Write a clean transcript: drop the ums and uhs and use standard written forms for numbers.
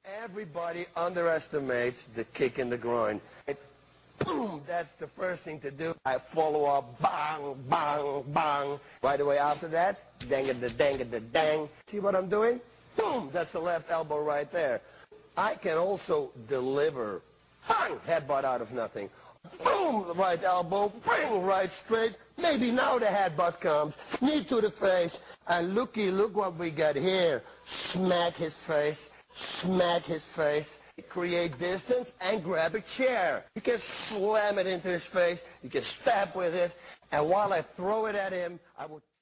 Everybody underestimates the kick in the groin. Boom, that's the first thing to do. I follow up, bang, bang, bang. Right away after that, dang. See what I'm doing? Boom, that's the left elbow right there. I can also deliver, bang, headbutt out of nothing. Boom, the right elbow, bang, right straight. Maybe now the headbutt comes. Knee to the face. And look what we got here. Smack his face. Smack his face. Create distance and grab a chair. You can slam it into his face. You can stab with it. And while I throw it at him, I will